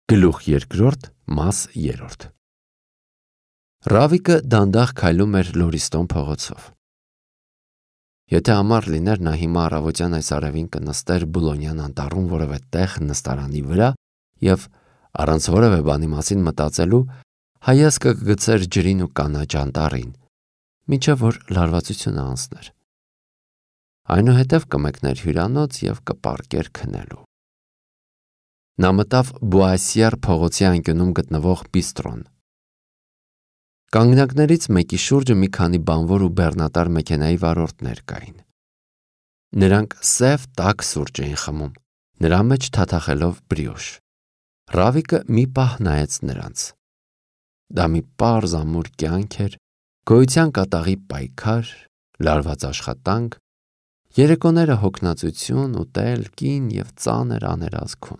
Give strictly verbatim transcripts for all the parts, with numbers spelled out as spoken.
Գլուխ երկրորդ, մաս երրորդ։ Ռավիկը դանդաղ քայլում էր Լորիստոն փողոցով։ Եթե ամառ լիներ, նա հիմա առավոտյան այս արևին կնստեր Բուլոնյան անտառում որևէ տեղ նստարանի վրա և առանց որևէ բանի մասին մտածելու հայացքը կգցեր ջրին ու կանաչ անտառին, մինչև որ լարվածությունը անցներ։ Այնուհետև կմեկներ հյուրանոց և կպառկեր քնելու։ Նա մտավ Բուասիար փողոցի անկյունում գտնվող բիստրոն։ Կանգնակներից մեկի շուրջը մի քանի բանվոր ու բեռնատար մեքենայի վարորդներ կային։ Նրանք սև տաք սուրճ էին խմում, նրա մեջ թաթախելով բրիոշ։ Ռավիկը մի պահ նայեց նրանց։ Դա մի պարզ ամուր կյանք էր, գոյության կատաղի պայքար, լարված աշխատանք, երեկոները հոգնածություն, ուտել, կին և ծանր աներազգուն։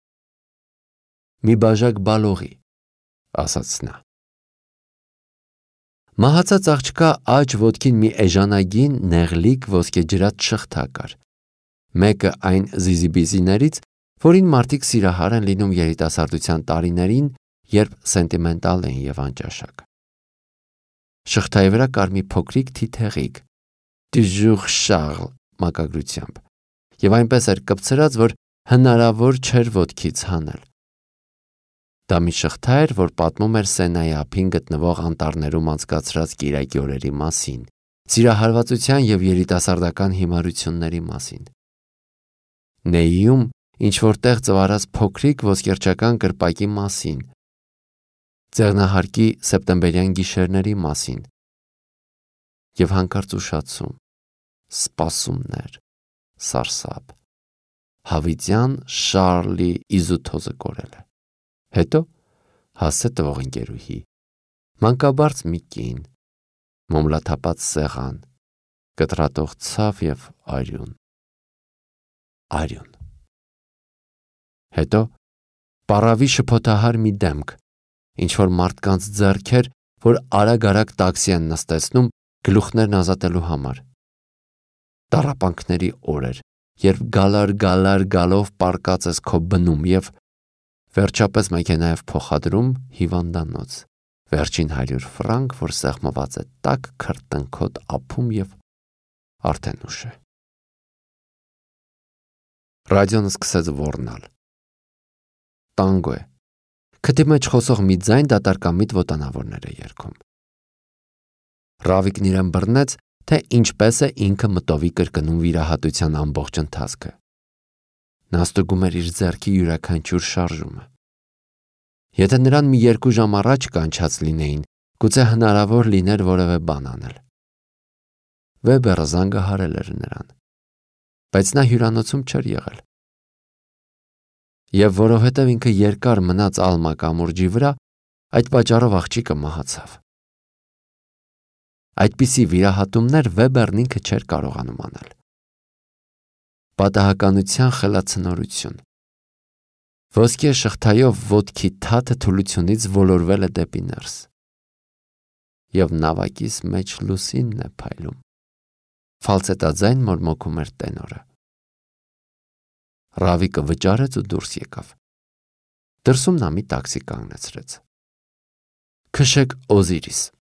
Մի բաժակ բալողի, ասաց նա։ Մահացած աղջկա աջ ոտքին մի էժանագին նեղլիկ ոսկեջրած շղթա կար։ Մեկը այն զիզիբիզիներից, որին մարդիկ սիրահար են լինում երիտասարդության տարիներին, երբ սենտիմենտալ են և անճաշակ։ Շղթայի վրա կար մի փոքրիկ թիթեղիկ «Toujours Charles» մակագրությամբ և այնպես էր կպցրած, որ հնարավոր չէր ոտքից հանել։ Դա մի շղթա էր, որ պատմում էր Սենայի ափին գտնվող անտառներում անցկացրած կիրակի օրերի մասին, սիրահարվածության և երիտասարդական հիմարությունների մասին։ Նեիում ինչ-որ տեղ ծվարած փոքրիկ ոսկերչական կրպակի մասին, ձեղնահարկի սեպտեմբերյան գիշերների մասին և հանկարծ ուշացում, սպասումներ, սարսափ։ Հավիտյան Շառլի իզութոզը կորել է։ Հետո հասցե տվող ընկերուհի, մանկաբարձ մի կին, մոմլաթափած սեղան, կտրատող ցավ և արյուն։ Արյուն։ Հետո պառավի շփոթահար մի դեմք, ինչ-որ մարդկանց ձեռքեր, որ արագ-արագ տաքսի են նստեցնում գլուխներն ազատելու համար։ Տառապանքների օրեր, երբ գալար-գալար գալով պառկած ես քո բնում և վերջապես մեքենայով փոխադրում հիվանդանոց, վերջին հարյուր ֆրանկ, որ սեղմված է տաք քրտնքոտ ափում և արդեն ուշ է։ Ռադիոն սկսեց ոռնալ։ Տանգո է։ Քթի մեջ խոսող մի ձայն դատարկամիտ ոտանավորներ է երգում։ Ռավիկն իրեն բռնեց, թե ինչպես է ինքը մտովի կրկնում վիրահատության ամբողջ ընթացքը։ Նա ստուգում էր իր ձեռքի յուրաքանչյուր շարժումը։ Եթե նրան մի երկու ժամ առաջ կանչած լինեին, գուցե հնարավոր լիներ որևէ բան անել։ Վեբերը զանգահարել էր նրան, բայց նա հյուրանոցում չէր եղել։ Եվ որովհետև ինքը երկար մնաց Ալմա կամուրջի վրա, այդ պատճառով աղջիկը մահացավ։ Այդպիսի վիրահատումներ Վեբերն ինքը չէր կարողանում անել։ Պատահականության խելացնորություն։ Ոսկե շղթայով ոտքի թաթը թուլությունից ոլորվել է դեպի ներս։ Եվ նավակիս մեջ լուսինն է փայլում։ Ֆալցետաձայն մորմոքում էր տենորը։ Ռավիկը վճարեց ու դուրս եկավ։ Դրսում նա մի տաքսի կանգնեցրեց։ Քշեք Օզիրիս։